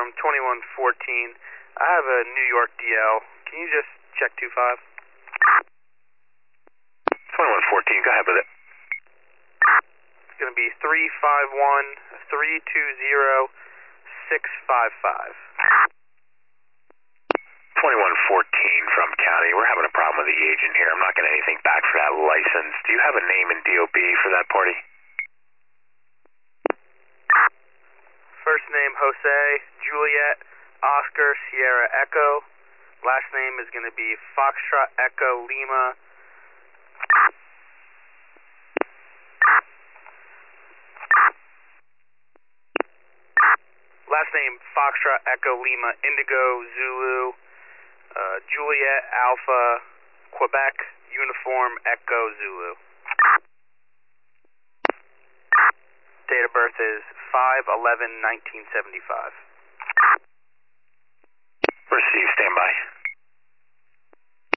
Uniform 2114. I have a New York DL. Can you just check 25? 2114, go ahead with it. It's going to be 351-320-655. 2114 from County. We're having a problem with the agent here. I'm not getting anything back for that license. Do you have a name and DOB for that party? First name Jose, Juliet, Oscar, Sierra, Echo. Last name is going to be Foxtrot, Echo, Lima. Last name Foxtrot, Echo, Lima, Indigo, Zulu, Juliet, Alpha, Quebec, Uniform, Echo, Zulu. Date of birth is 5/11/1975.